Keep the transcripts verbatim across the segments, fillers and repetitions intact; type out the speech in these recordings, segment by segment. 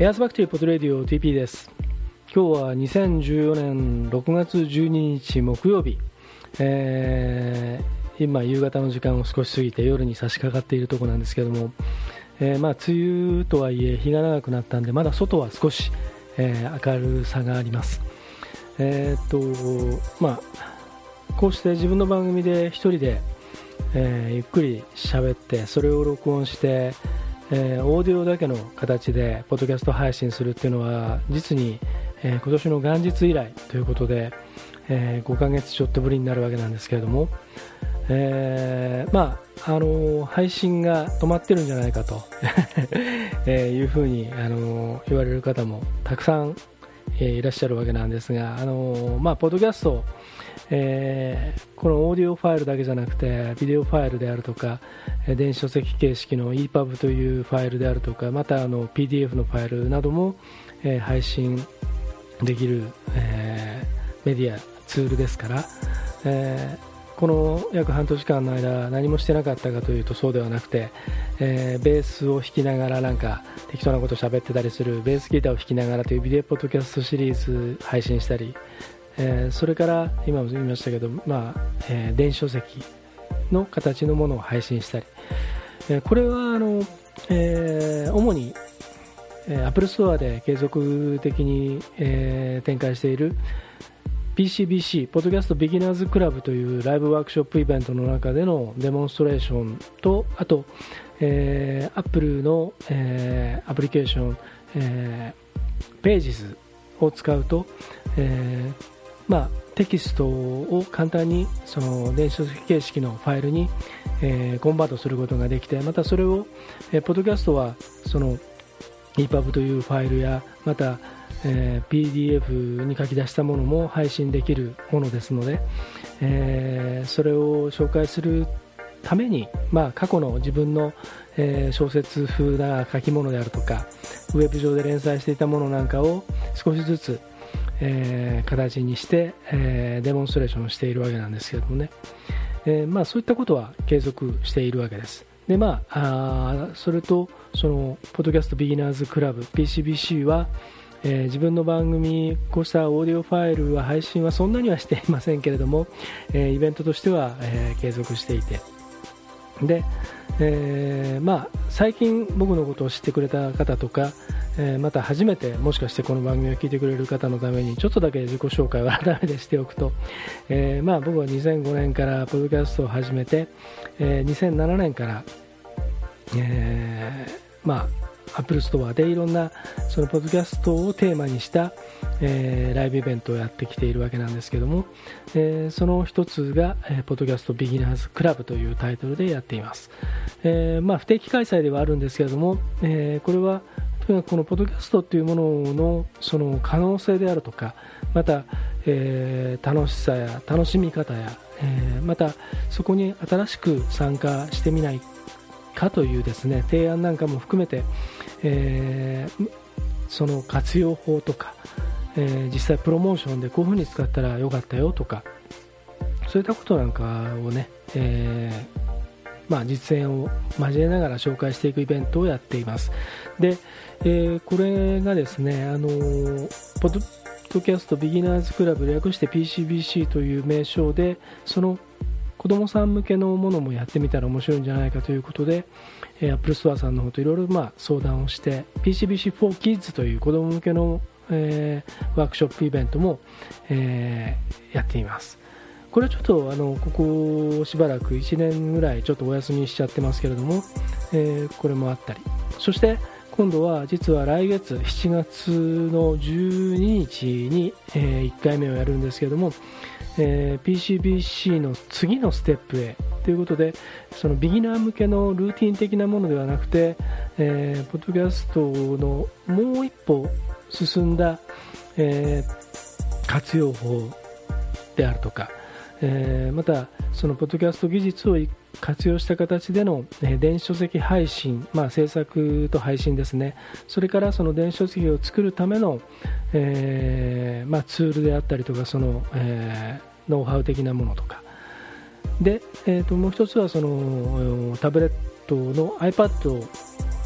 エアースバクテリーポッドレディオ ティーピー です。今日はにせんじゅうよねんろくがつじゅうににち木曜日、えー、今夕方の時間を少し過ぎて夜に差し掛かっているところなんですけども、えー、まあ梅雨とはいえ日が長くなったんでまだ外は少し、えー、明るさがあります。えー、っとまあこうして自分の番組で一人で、えー、ゆっくり喋ってそれを録音してえー、オーディオだけの形でポッドキャスト配信するっていうのは実に、えー、今年の元日以来ということで、えー、ごかげつちょっとぶりになるわけなんですけれども、えー、まああのー、配信が止まってるんじゃないかと、えー、いうふうに、あのー、言われる方もたくさん、えー、いらっしゃるわけなんですが、あのーまあ、ポッドキャストえー、このオーディオファイルだけじゃなくてビデオファイルであるとか電子書籍形式の イーパブ というファイルであるとかまたあの ピーディーエフ のファイルなども、えー、配信できる、えー、メディアツールですから、えー、この約半年間の間何もしてなかったかというとそうではなくて、えー、ベースを弾きながらなんか適当なことを喋ってたりするベースギターを弾きながらというビデオポッドキャストシリーズ配信したり、えー、それから今も言いましたけど、まあえー、電子書籍の形のものを配信したり、えー、これはあの、えー、主に、えー、Apple Store で継続的に、えー、展開している ピーシービーシー ポッドキャストビギナーズクラブというライブワークショップイベントの中でのデモンストレーションとあと、えー、Apple の、えー、アプリケーション、えー、Pages を使うと、えーまあ、テキストを簡単にその電子書籍形式のファイルに、えー、コンバートすることができてまたそれを、えー、ポッドキャストはその イーパブ というファイルやまた、えー、ピーディーエフ に書き出したものも配信できるものですので、えー、それを紹介するために、まあ、過去の自分の、えー、小説風な書き物であるとかウェブ上で連載していたものなんかを少しずつえー、形にして、えー、デモンストレーションをしているわけなんですけどもね、えーまあ、そういったことは継続しているわけです。で、まあ、あそれとそのポッドキャストビギナーズクラブ ピーシービーシー は、えー、自分の番組こうしたオーディオファイルは配信はそんなにはしていませんけれども、えー、イベントとしては、えー、継続していてで、えーまあ、最近僕のことを知ってくれた方とかえー、また初めてもしかしてこの番組を聞いてくれる方のためにちょっとだけ自己紹介を改めてしておくと、えーまあ、僕はにせんごねんからポッドキャストを始めて、えー、にせんななねんから、えーまあ、Apple Store でいろんなそのポッドキャストをテーマにした、えー、ライブイベントをやってきているわけなんですけども、えー、その一つが、えー、ポッドキャストビギナーズクラブというタイトルでやっています。えーまあ、不定期開催ではあるんですけれども、えー、これはこのポッドキャストというもののその可能性であるとかまた、えー、楽しさや楽しみ方や、えー、またそこに新しく参加してみないかというですね提案なんかも含めて、えー、その活用法とか、えー、実際プロモーションでこういうふうに使ったらよかったよとかそういったことなんかをね、えーまあ、実演を交えながら紹介していくイベントをやっています。で、えー、これがですね、あのポッドキャストビギナーズクラブ略して ピーシービーシー という名称でその子どもさん向けのものもやってみたら面白いんじゃないかということで、えー、Apple Store さんの方といろいろまあ相談をして ピーシービーシー for Kids という子ども向けの、えー、ワークショップイベントも、えー、やっています。これはちょっとあのここしばらくいちねんぐらいちょっとお休みしちゃってますけれども、えー、これもあったりそして今度は実は来月しちがつのじゅうににちに、えー、いっかいめをやるんですけれども、えー、ピーシービーシー の次のステップへということでそのビギナー向けのルーティン的なものではなくて、えー、ポッドキャストのもう一歩進んだ、えー、活用法であるとかえー、またそのポッドキャスト技術を活用した形での、えー、電子書籍配信、まあ、制作と配信ですねそれからその電子書籍を作るための、えーまあ、ツールであったりとかその、えー、ノウハウ的なものとかで、えー、ともう一つはそのタブレットの iPad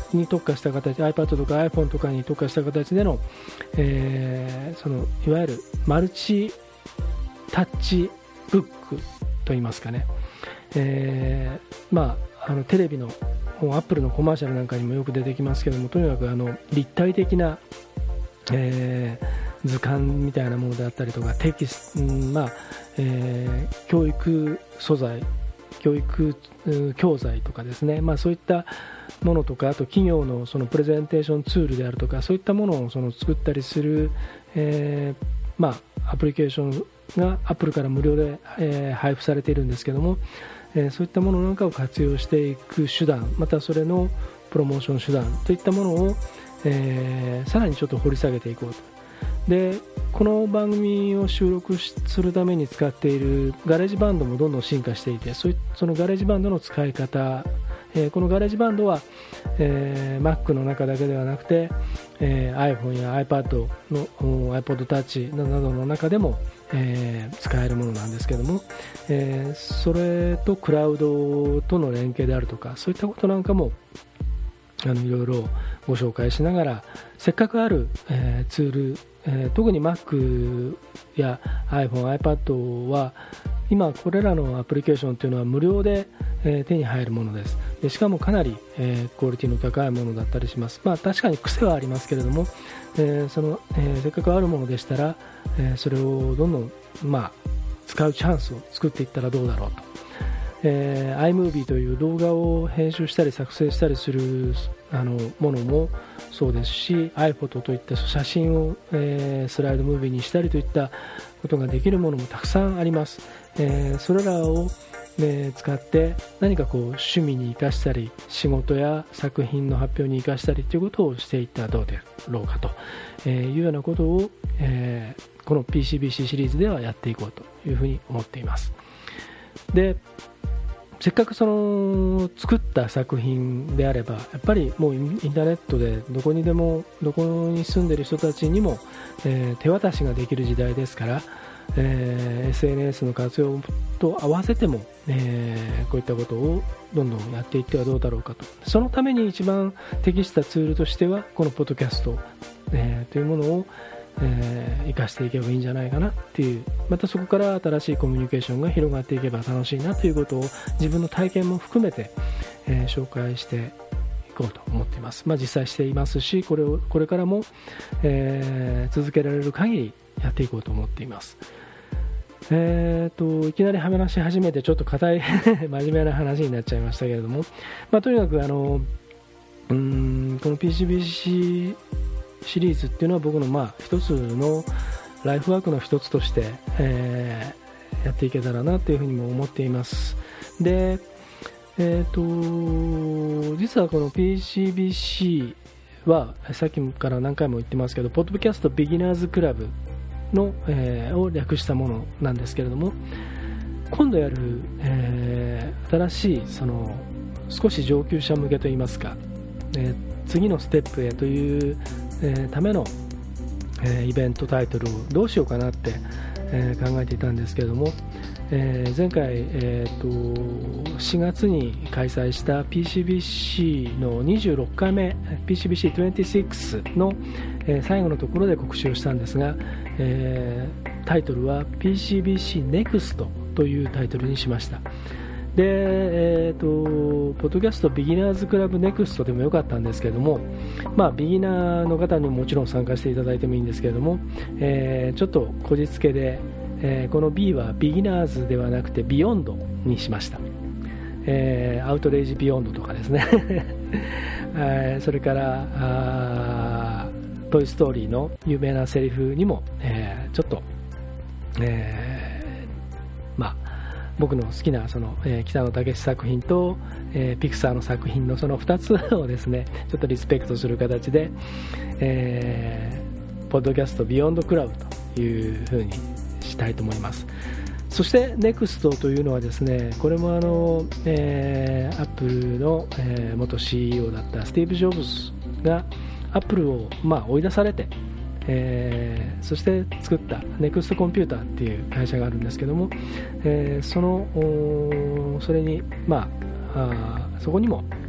に特化した形、 iPad とか iPhone とかに特化した形での、えー、そのいわゆるマルチタッチブックといいますかね、えーまあ、あのテレビのアップルのコマーシャルなんかにもよく出てきますけども、とにかくあの立体的な、えー、図鑑みたいなものであったりとか、テキスト、うんまあえー、教育素材、教育教材とかですね、まあ、そういったものとか、あと企業のそのプレゼンテーションツールであるとか、そういったものをその作ったりする、えーまあ、アプリケーションがアップルから無料で、えー、配布されているんですけども、えー、そういったものなんかを活用していく手段、またそれのプロモーション手段といったものを、えー、さらにちょっと掘り下げていこうと。でこの番組を収録するために使っているガレージバンドもどんどん進化していて、そ, そのガレージバンドの使い方、えー、このガレージバンドは、えー、Mac の中だけではなくて、えー、iPhone や iPad の iPod Touch などの中でも、えー、使えるものなんですけども、えー、それとクラウドとの連携であるとか、そういったことなんかもあのいろいろご紹介しながら、せっかくある、えー、ツール、えー、特に Mac や iPhone、iPad は今これらのアプリケーションというのは無料で、えー、手に入るものです。でしかもかなり、えー、クオリティの高いものだったりします。まあ、確かに癖はありますけれども、えーそのえー、せっかくあるものでしたら、えー、それをどんどん、まあ、使うチャンスを作っていったらどうだろうと。えー、iMovie という動画を編集したり作成したりするあのものもそうですし、 iPhoto といった写真を、えー、スライドムービーにしたりといったことができるものもたくさんあります。えー、それらを、えー、使って何かこう趣味に生かしたり、仕事や作品の発表に生かしたりということをしていったらどうだろうかというようなことを、えー、この ピーシービーシー シリーズではやっていこうというふうに思っています。でせっかくその作った作品であれば、やっぱりもうインターネットでどこにでもどこに住んでいる人たちにも、えー、手渡しができる時代ですから、えー、エスエヌエス の活用と合わせても、えー、こういったことをどんどんやっていってはどうだろうかと。そのために一番適したツールとしてはこのポッドキャスト、えー、というものをえー、生かしていけばいいんじゃないかなっていう、またそこから新しいコミュニケーションが広がっていけば楽しいなということを自分の体験も含めて、えー、紹介していこうと思っています。まあ、実際していますし、これをこれからも、えー、続けられる限りやっていこうと思っています。えー、といきなり話し始めてちょっと硬い真面目な話になっちゃいましたけれども、まあ、とにかくあのうーんこの ピーシービーシーシリーズっていうのは僕のまあ一つのライフワークの一つとして、えー、やっていけたらなというふうにも思っています。で、えー、と実はこの ピーシービーシー はさっきから何回も言ってますけど、ポッドキャストビギナーズクラブの、えー、を略したものなんですけれども、今度やる、えー、新しいその少し上級者向けといいますか、えー、次のステップへというえー、ための、えー、イベントタイトルをどうしようかなって、えー、考えていたんですけれども、えー、前回、えー、としがつに開催した ピーシービーシー のにじゅうろっかいめ ピーシービーシーにじゅうろく の、えー、最後のところで告知をしたんですが、えー、タイトルは ピーシービーシー ネクスト というタイトルにしました。で、えー、とポッドキャストビギナーズクラブネクストでもよかったんですけれども、まあ、ビギナーの方にももちろん参加していただいてもいいんですけれども、えー、ちょっとこじつけで、えー、この B はビギナーズではなくてビヨンドにしました。えー、アウトレイジビヨンドとかですね、えー、それからあトイストーリーの有名なセリフにも、えー、ちょっと、えー、まあ僕の好きなその、えー、北野武作品と、えー、ピクサーの作品のそのふたつをですねちょっとリスペクトする形で、えー、ポッドキャストビヨンドクラブという風にしたいと思います。そして ネクスト というのはですね、これもあの、えー、アップルの、えー、元 シーイーオー だったスティーブ・ジョブズがアップルを、まあ、追い出されて、えー、そして作ったネクストコンピューターっていう会社があるんですけども、えー、そのそれに、まあ、あそこにも、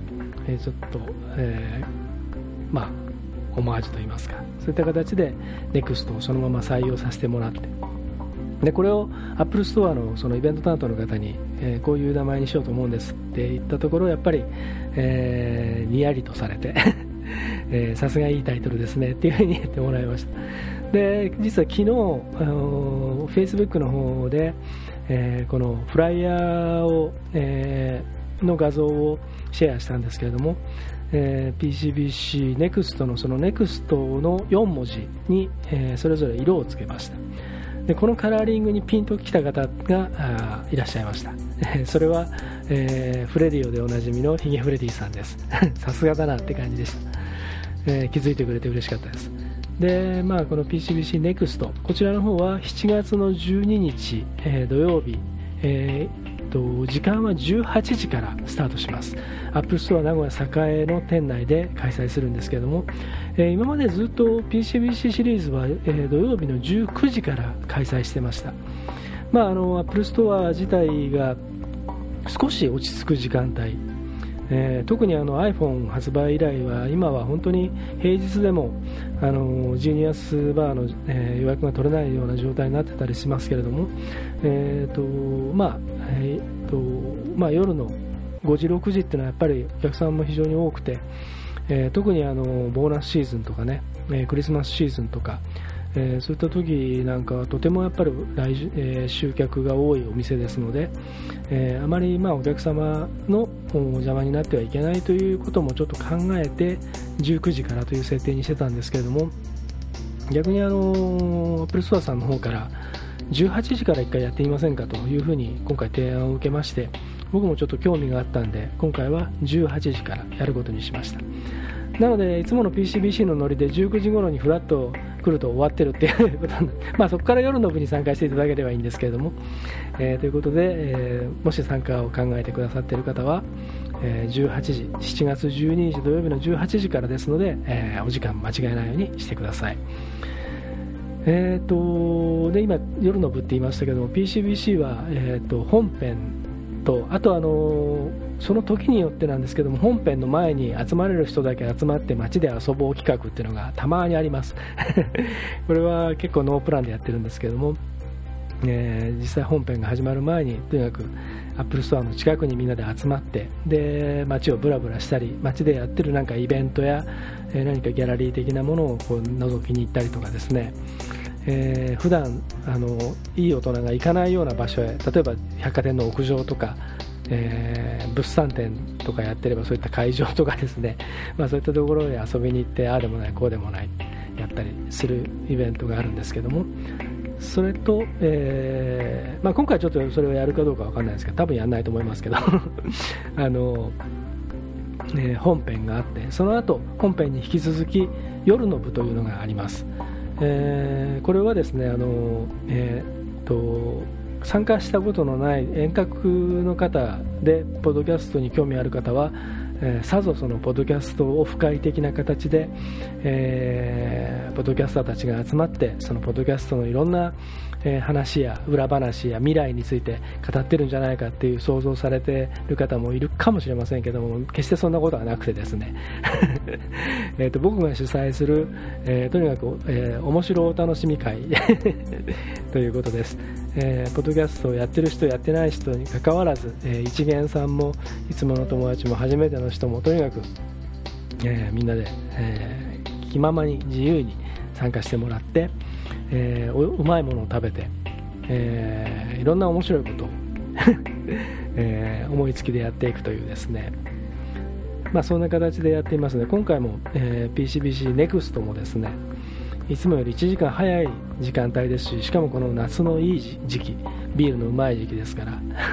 えー、ちょっと、えー、まあオマージュといいますか、そういった形で ネクスト をそのまま採用させてもらって、でこれを Apple Store のそのイベント担当の方に、えー、こういう名前にしようと思うんですって言ったところ、やっぱり、えー、にやりとされてさすがいいタイトルですねっていうふうに言ってもらいました。で実は昨日、あの Facebook の方で、えー、このフライヤーを、えー、の画像をシェアしたんですけれども、えー、ピーシービーシー ネクスト のその ネクスト のよん文字に、えー、それぞれ色をつけました。でこのカラーリングにピンときた方がいらっしゃいました。それは、えー、フレディオでおなじみのヒゲフレディさんです。さすがだなって感じでした。えー、気づいてくれて嬉しかったです。で、まあ、この ピーシービーシー ネクスト こちらの方はしちがつのじゅうににち、えー、土曜日、えー、と時間はじゅうはちじからスタートします。アップルストア名古屋栄の店内で開催するんですけれども、えー、今までずっと ピーシービーシー シリーズは、えー、土曜日のじゅうくじから開催してました。まあ、あのアップルストア自体が少し落ち着く時間帯、えー、特にあの iPhone 発売以来は今は本当に平日でもあのジニアスバーの、えー、予約が取れないような状態になってたりしますけれども、えーとまあえーとまあ、夜のごじろくじっていうのはやっぱりお客さんも非常に多くて、えー、特にあのボーナスシーズンとかね、えー、クリスマスシーズンとか、えー、そういった時なんかはとてもやっぱり来、えー、集客が多いお店ですので、えー、あまりまあお客様のお邪魔になってはいけないということもちょっと考えてじゅうくじからという設定にしてたんですけれども、逆にあの Apple Store さんの方からじゅうはちじからいっかいやってみませんかというふうに今回提案を受けまして、僕もちょっと興味があったんで今回はじゅうはちじからやることにしました。なのでいつもの ピーシービーシー のノリでじゅうくじ頃にフラッと来ると終わってるっていうことでまあそこから夜の部に参加していただければいいんですけれども、えー、ということで、えー、もし参加を考えてくださっている方は、えー、じゅうはちじしちがつじゅうににち土曜日のじゅうはちじからですので、えー、お時間間違えないようにしてください。えー、とで今夜の部って言いましたけども ピーシービーシー は、えー、と本編とあとあのその時によってなんですけども、本編の前に集まれる人だけ集まって街で遊ぼう企画っていうのがたまにありますこれは結構ノープランでやってるんですけども、えー、実際本編が始まる前にとにかくアップルストアの近くにみんなで集まってで街をブラブラしたり、街でやってるなんかイベントや、えー、何かギャラリー的なものをこう覗きに行ったりとかですね、えー、普段あのいい大人が行かないような場所へ、例えば百貨店の屋上とか、えー、物産展とかやってればそういった会場とかですね、まあ、そういったところへ遊びに行ってああでもないこうでもないやったりするイベントがあるんですけども、それと、えーまあ、今回ちょっとそれをやるかどうかわかんないですけど多分やんないと思いますけどあの、えー、本編があってその後本編に引き続き夜の部というのがあります。えー、これはですねあの、えー、と参加したことのない遠隔の方でポッドキャストに興味ある方は、えー、さぞそのポッドキャストオフ会的な形で、えー、ポッドキャスターたちが集まってそのポッドキャストのいろんな、えー、話や裏話や未来について語ってるんじゃないかっていう想像されている方もいるかもしれませんけども、決してそんなことはなくてですねえと僕が主催する、えー、とにかく、えー、面白お楽しみ会ということです。えー、ポッドキャストをやってる人やってない人に関わらず、えー、一元さんもいつもの友達も初めての人もとにかく、えー、みんなで、えー、気ままに自由に参加してもらって、えー、おうまいものを食べて、えー、いろんな面白いことを、えー、思いつきでやっていくというですね、まあ、そんな形でやっていますので今回も、えー、ピーシービーシー ネクストもですねいつもよりいちじかん早い時間帯ですし、しかもこの夏のいい時期、ビールのうまい時期ですから、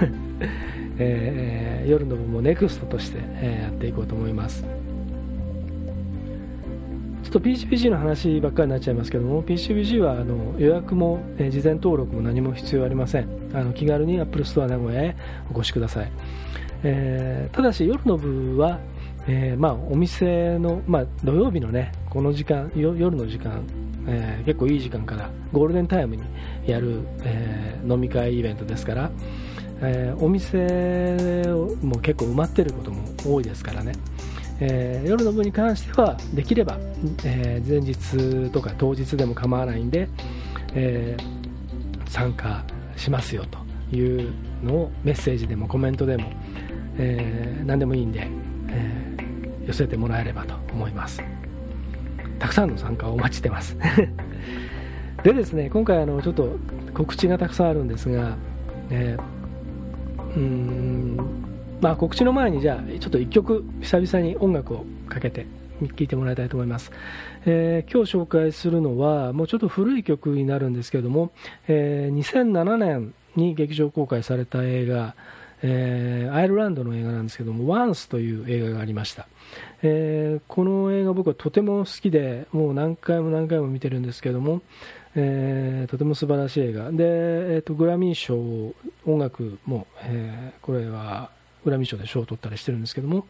えー、夜の部もネクストとして、えー、やっていこうと思います。ちょっと ピーシービーシー の話ばっかりになっちゃいますけども、 ピーシービーシー はあの予約も、えー、事前登録も何も必要ありません。あの気軽に Apple Store 名古屋へお越しください。えー、ただし夜の部はえーまあ、お店の、まあ、土曜日のねこの時間夜の時間、えー、結構いい時間からゴールデンタイムにやる、えー、飲み会イベントですから、えー、お店も結構埋まってることも多いですからね、 えー、夜の部に関してはできれば、えー、前日とか当日でも構わないんで、えー、参加しますよというのをメッセージでもコメントでも、えー、何でもいいんで、えー、寄せてもらえればと思います。たくさんの参加をお待ちしてますでですね、今回あのちょっと告知がたくさんあるんですが、えー、うーんまあ、告知の前にじゃあちょっといっきょく久々に音楽をかけて聴いてもらいたいと思います。えー、今日紹介するのはもうちょっと古い曲になるんですけれども、えー、にせんななねんに劇場公開された映画、えー、アイルランドの映画なんですけども、ワンスという映画がありました。えー、この映画僕はとても好きでもう何回も何回も見てるんですけども、えー、とても素晴らしい映画で、えー、とグラミー賞音楽も、えー、これはグラミー賞で賞を取ったりしてるんですけども、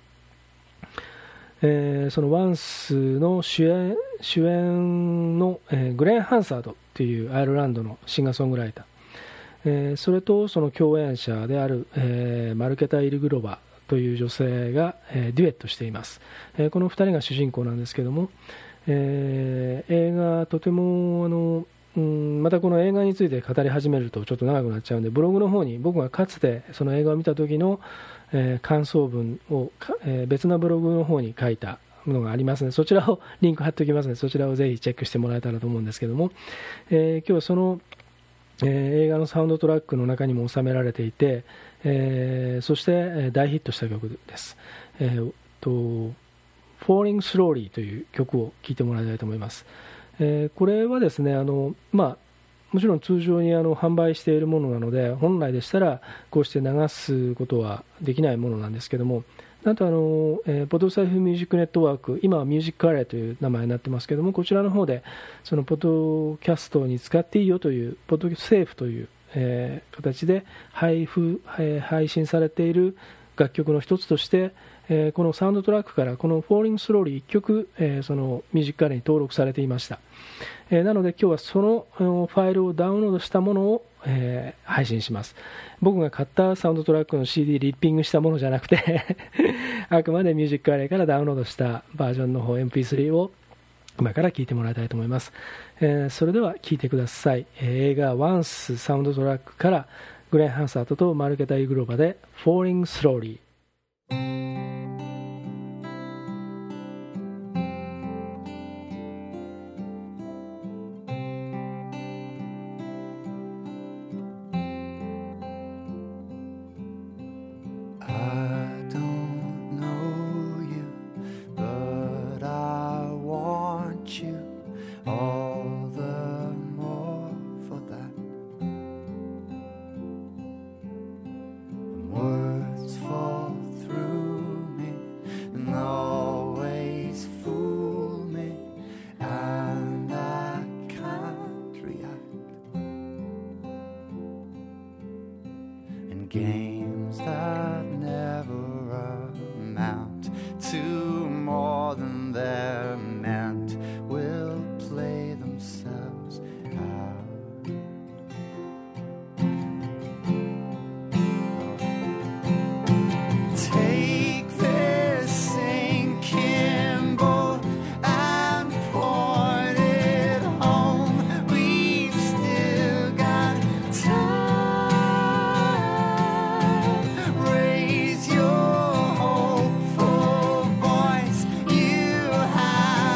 えー、そのワンスの主演、主演の、えー、グレン・ハンサードというアイルランドのシンガーソングライター、えー、それとその共演者である、えー、マルケタ・イルグロバという女性が、えー、デュエットしています。えー、このふたりが主人公なんですけども、えー、映画とてもあのうんまたこの映画について語り始めるとちょっと長くなっちゃうので、ブログの方に僕がかつてその映画を見た時の、えー、感想文を、えー、別なブログの方に書いたものがありますので、そちらをリンク貼っておきますので、そちらをぜひチェックしてもらえたらと思うんですけども、えー、今日はその、えー、映画のサウンドトラックの中にも収められていて、えー、そして大ヒットした曲です。えー、と Falling Slowly という曲を聴いてもらいたいと思います。えー、これはですね、あの、まあ、もちろん通常にあの販売しているものなので、本来でしたらこうして流すことはできないものなんですけども、なんとあの、えー、ポッドサイフミュージックネットワーク、今はミュージックアレイという名前になってますけども、こちらの方でそのポッドキャストに使っていいよというポッドセーフという、えー、形で配布、えー、配信されている楽曲の一つとして、えー、このサウンドトラックからこの Falling Slowly いっきょく、えー、そのミュージックアレイに登録されていました。えー、なので今日はそのファイルをダウンロードしたものを、えー、配信します。僕が買ったサウンドトラックの シーディー リッピングしたものじゃなくてあくまでミュージックアレイからダウンロードしたバージョンの方 エムピースリー を今から聴いてもらいたいと思います。えー、それでは聴いてください。えー、映画ワンスサウンドトラックからグレン・ハンサートとマルケタ・イグローバで Falling Slowly。 Games that never amount to more than they're meant will play themselves out. Take this sinking boat and point it home. We've still got time. Raise your hopeful voice. You have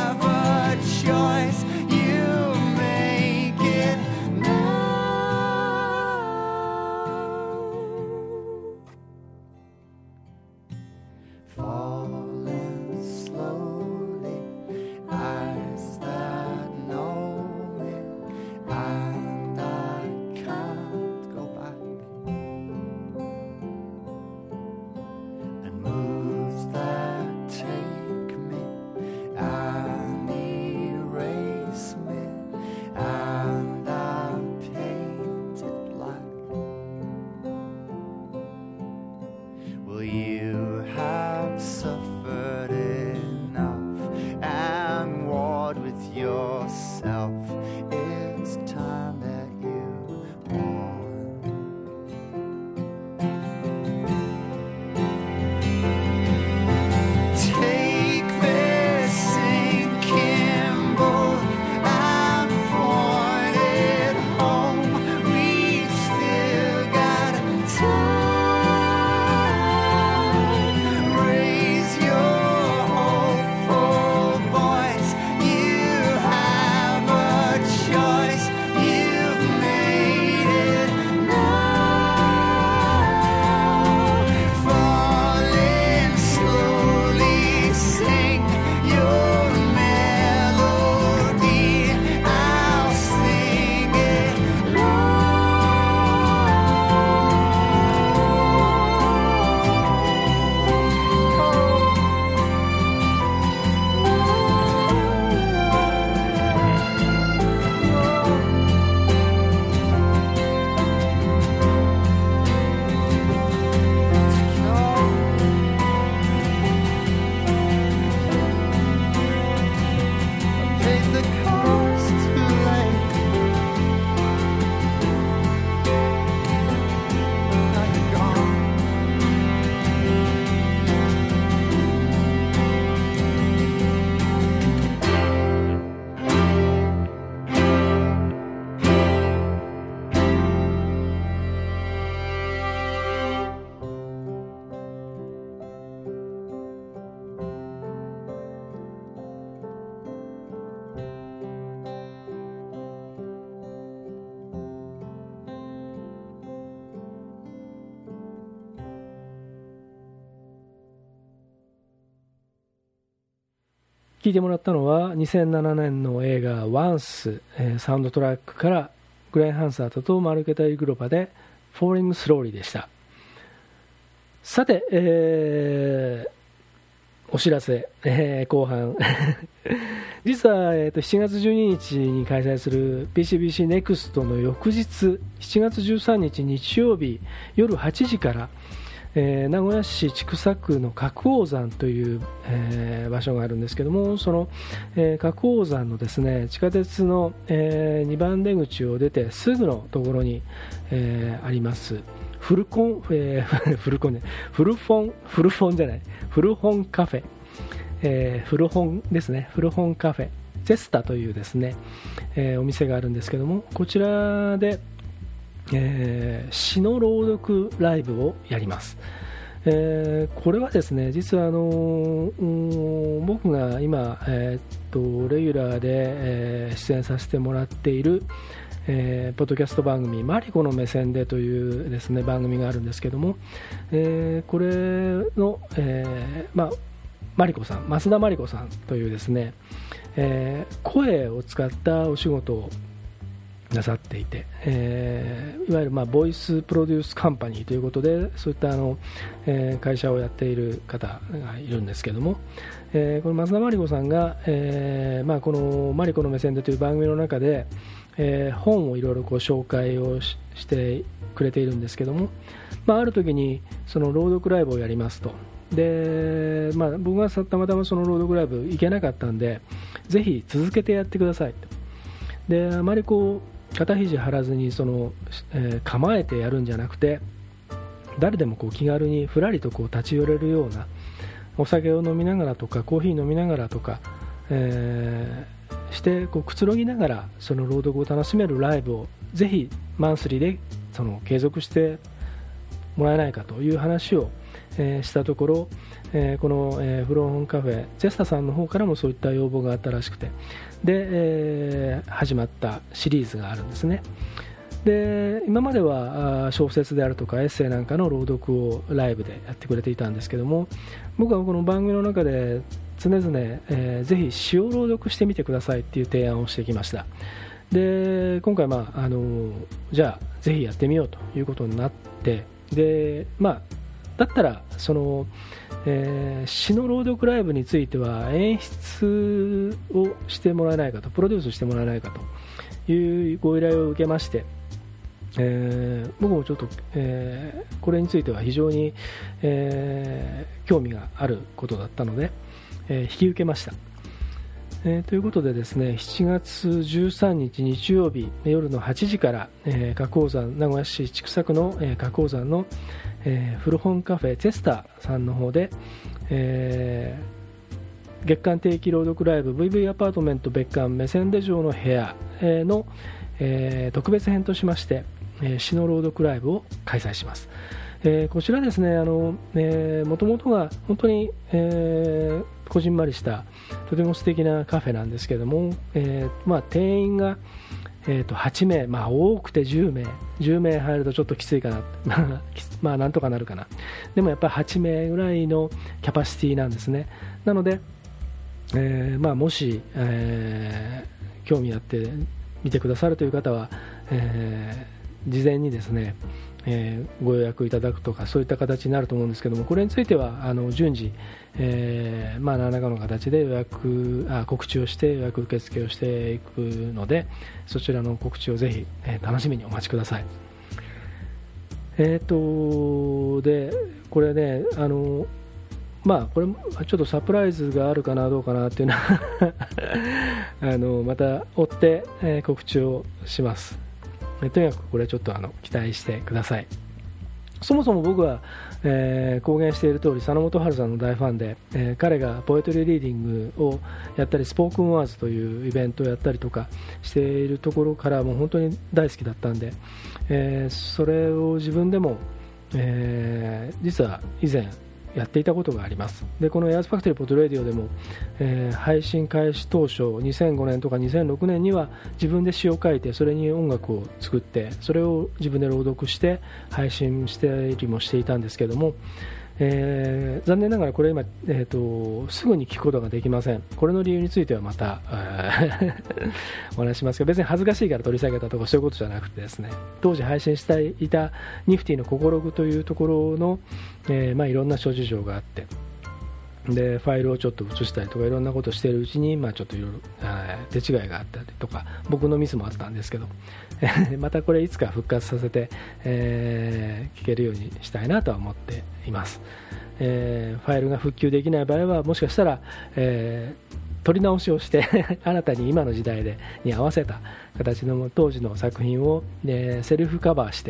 聴いてもらったのはにせんななねんの映画ワンス、えー、サウンドトラックからグレン・ハンサートとマルケタ・イグロバで Falling Slowly でした。さて、えーお知らせ、えー、後半実は、えー、としちがつじゅうににちに開催する ピーシービーシーネクスト の翌日しちがつじゅうさんにち日曜日夜はちじから、えー、名古屋市千種区の角王山という、えー、場所があるんですけども、その、えー、角王山のですね地下鉄の、えー、にばん出口を出てすぐのところに、えー、ありますフルコン、えー、フルコンね、フルフォン、フルフォンじゃない、フルホンカフェ、えー、フルホンですね、フルホンカフェ、ゼスタというですね、えー、お店があるんですけども、こちらで、えー、詩の朗読ライブをやります。えー、これはですね、実はあのー、僕が今、えー、っとレギュラーで、えー、出演させてもらっているえー、ポッドキャスト番組マリコの目線でというですね番組があるんですけども、えー、これの、えーまあ、マリコさん増田マリコさんというですね、えー、声を使ったお仕事をなさっていて、えー、いわゆる、まあ、ボイスプロデュースカンパニーということでそういったあの、えー、会社をやっている方がいるんですけども、えー、この増田マリコさんが、えーまあ、このマリコの目線でという番組の中でえー、本をいろいろこう紹介を し, してくれているんですけども、まあ、ある時にその朗読ライブをやりますと。で、まあ、僕がたまたまその朗読ライブ行けなかったんでぜひ続けてやってくださいと。であまりこう肩肘張らずにその、えー、構えてやるんじゃなくて誰でもこう気軽にふらりとこう立ち寄れるようなお酒を飲みながらとかコーヒー飲みながらとか、えーしてこうくつろぎながらその朗読を楽しめるライブをぜひマンスリーでその継続してもらえないかという話を、えー、したところ、えー、この、えー、フローホンカフェゼスタさんの方からもそういった要望があったらしくてで、えー、始まったシリーズがあるんですね。で今までは小説であるとかエッセイなんかの朗読をライブでやってくれていたんですけども僕はこの番組の中で常々、えー、ぜひ詩を朗読してみてくださいっていう提案をしてきました。で今回、まああのじゃあぜひやってみようということになってで、まあ、だったらその、えー、詩の朗読ライブについては演出をしてもらえないかとプロデュースしてもらえないかというご依頼を受けまして、えー、僕もちょっと、えー、これについては非常に、えー、興味があることだったのでえー、引き受けました、えー、ということでですねしちがつじゅうさんにち日曜日夜のはちじから、えー、角王山名古屋市千種区の、えー、角王山の、えー、古本カフェゼスタさんの方で、えー、月間定期朗読ライブ ブイブイ アパートメント別館目線で城の部屋の、えー、特別編としまして、えー、詩の朗読ライブを開催します。えー、こちらですねあの、えー、もともとが本当に、えー、こじんまりしたとても素敵なカフェなんですけども、えーまあ、定員が、えー、とはちめい、まあ、多くてじゅうめいじゅうめい入るとちょっときついかなまあなんとかなるかなでもやっぱりはちめいぐらいのキャパシティなんですね。なので、えーまあ、もし、えー、興味あって見てくださるという方は、えー、事前にですねえー、ご予約いただくとかそういった形になると思うんですけどもこれについてはあの順次、えーまあ、何らかの形で予約あ告知をして予約受付をしていくのでそちらの告知をぜひ、えー、楽しみにお待ちください。えーとでこれねあのまあこれちょっとサプライズがあるかなどうかなっていうのはあのまた追って、えー、告知をします。とにかくこれちょっとあの期待してください。そもそも僕は、えー、公言している通り佐野元春さんの大ファンで、えー、彼がポエトリーリーディングをやったりスポークンワーズというイベントをやったりとかしているところからもう本当に大好きだったんで、えー、それを自分でも、えー、実は以前やっていたことがあります。でこのエアーズファクトリーポッドレディオでも、えー、配信開始当初にせんごねんとかにせんろくねんには自分で詩を書いてそれに音楽を作ってそれを自分で朗読して配信したりもしていたんですけども、 えー、残念ながらこれ今、えーと、すぐに聞くことができません。これの理由についてはまたお話しますが、別に恥ずかしいから取り下げたとかそういうことじゃなくてですね、当時配信していたニフティのココログというところの、えーまあ、いろんな諸事情があって、でファイルをちょっと移したりとかいろんなことをしているうちに、まあ、ちょっといろいろ手違いがあったりとか僕のミスもあったんですけどまたこれいつか復活させて、えー、聞けるようにしたいなとは思っています。えー、ファイルが復旧できない場合はもしかしたら、えー、取り直しをして新たに今の時代でに合わせた形の当時の作品を、えー、セルフカバーして、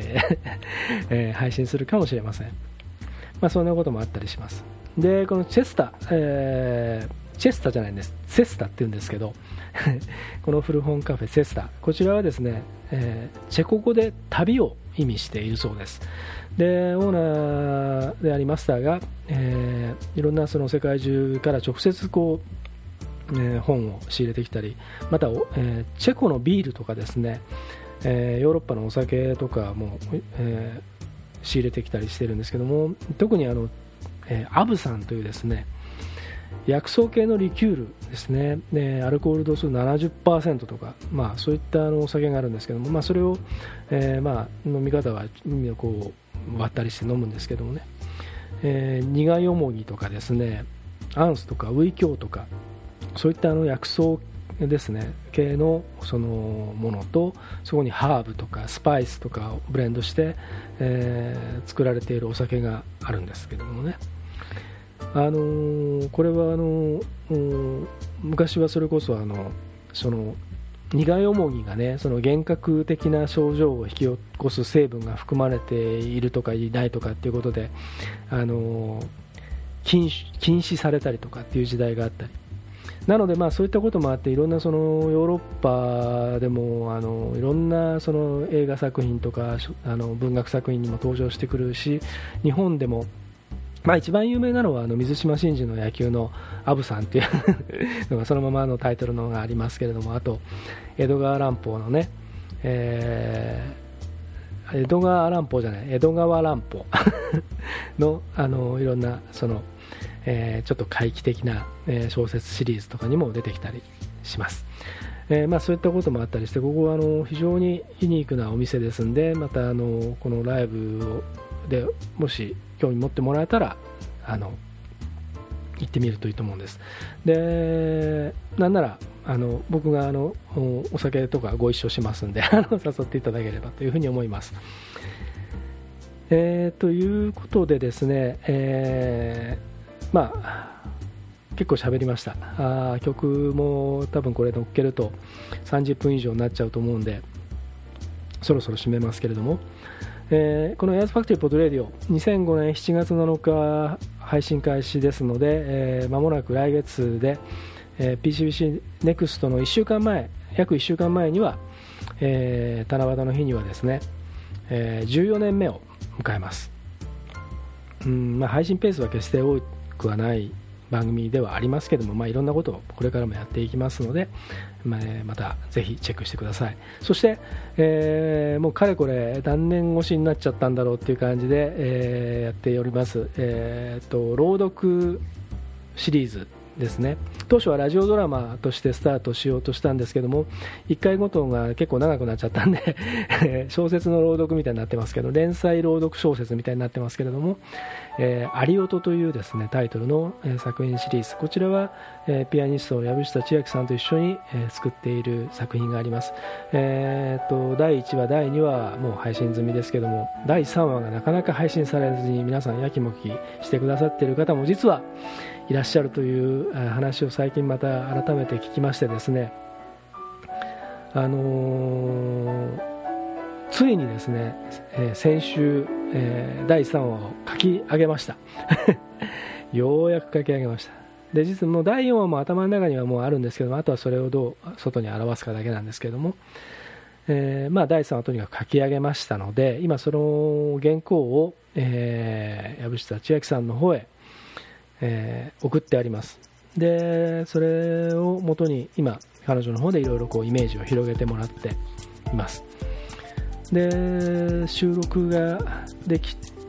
えー、配信するかもしれません。まあ、そんなこともあったりします。でこのチェスタ、えー、チェスタじゃないんですセスタって言うんですけどこの古本カフェセスタ、こちらはですね、えー、チェコ語で旅を意味しているそうです。でオーナーでありマスターが、えー、いろんなその世界中から直接こう、えー、本を仕入れてきたり、また、えー、チェコのビールとかですね、えー、ヨーロッパのお酒とかも、えー、仕入れてきたりしてるんですけども、特にあのえー、アブさんというですね薬草系のリキュールですね、でアルコール度数 ななじゅっパーセント とか、まあ、そういったあのお酒があるんですけども、まあ、それを、えーまあ、飲み方はこう割ったりして飲むんですけどもね、えー、苦よもぎとかですねアンスとかウイキョウとかそういったあの薬草ですね系のそのものと、そこにハーブとかスパイスとかをブレンドして、えー、作られているお酒があるんですけどもね、あのー、これはあのー、昔はそれこそあのその苦よもぎがねその幻覚的な症状を引き起こす成分が含まれているとかいないとかっていうことで、あのー、禁止、禁止されたりとかっていう時代があったり、なのでまあそういったこともあっていろんなそのヨーロッパでもあのいろんなその映画作品とかあの文学作品にも登場してくるし、日本でもまあ、一番有名なのはあの水島新司の野球のアブさんっていうのがそのままのタイトルのがありますけれども、あと江戸川乱歩のね、えー、江戸川乱歩じゃない江戸川乱歩の, あのいろんなその、えー、ちょっと怪奇的な、えー、小説シリーズとかにも出てきたりします。えーまあ、そういったこともあったりして、ここはあの非常にユニークなお店ですんで、またあのこのライブでもし興味持ってもらえたらあの行ってみるといいと思うんです。でなんならあの僕があの お, お酒とかご一緒しますんであの誘っていただければというふうに思います。えー、ということでですね、えー、まあ結構喋りました。あ曲も多分これ乗っけるとさんじゅっぷん以上になっちゃうと思うんでそろそろ締めますけれども、えー、このエアーズファクトリーポッドレディオにせんごねんしちがつなのか配信開始ですので、えー、間もなく来月で、えー、ピーシービーシー ネクストのいっしゅうかんまえ約いっしゅうかんまえには、えー、七夕の日にはですね、えー、じゅうよねんめを迎えます。うんまあ、配信ペースは決して多くはない番組ではありますけども、まあ、いろんなことをこれからもやっていきますので、まあ、またぜひチェックしてください。そして、えー、もうかれこれ何年越しになっちゃったんだろうっていう感じで、えー、やっております、えー、と朗読シリーズですね。当初はラジオドラマとしてスタートしようとしたんですけども、いっかいごとが結構長くなっちゃったんで小説の朗読みたいになってますけど、連載朗読小説みたいになってますけれども、えー、アリオトというですねタイトルの、えー、作品シリーズ、こちらは、えー、ピアニスト藪下千秋さんと一緒に、えー、作っている作品があります。えー、とだいいちわだいにわもう配信済みですけども、だいさんわがなかなか配信されずに皆さんやきもきしてくださっている方も実はいらっしゃるという話を最近また改めて聞きましてですね、あのー、ついにですね、えー、先週、えー、だいさんわを書き上げましたようやく書き上げました。で実はもうだいよんわも頭の中にはもうあるんですけども、あとはそれをどう外に表すかだけなんですけども、えーまあ、だいさんわとにかく書き上げましたので、今その原稿を、えー、藪下千秋さんの方へえー、送ってあります。でそれを元に今彼女の方でいろいろこうイメージを広げてもらっています。で収録ができ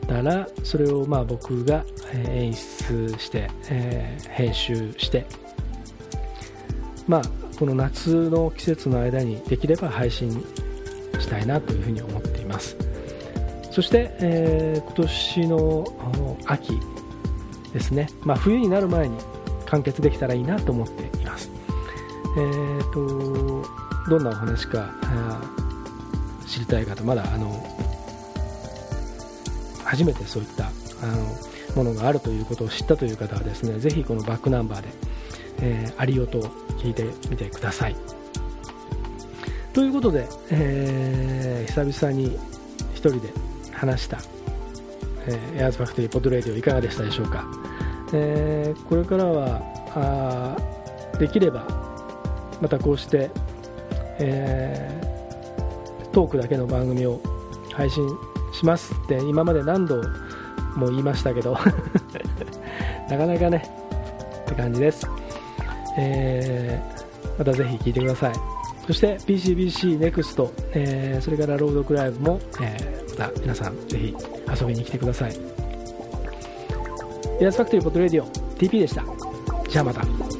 たらそれをまあ僕が演出して、えー、編集して、まあ、この夏の季節の間にできれば配信したいなというふうに思っています。そして、えー、今年の秋ですね、まあ、冬になる前に完結できたらいいなと思っています。えーと、どんなお話か知りたい方、まだあの初めてそういったあのものがあるということを知ったという方はですね、ぜひこのバックナンバーで、えー、ありよとを聞いてみてください。ということで、えー、久々に一人で話した、えー、エアーズファクトリーポッドレディオいかがでしたでしょうか。えー、これからはあできればまたこうして、えー、トークだけの番組を配信しますって今まで何度も言いましたけどなかなかねって感じです。えー、またぜひ聞いてください。そして ピーシービーシー ネクスト、えー、それから朗読ライブも、えー、また皆さんぜひ遊びに来てください。エアーズファクトリーポッドレディオ ティーピー でした。じゃあまた。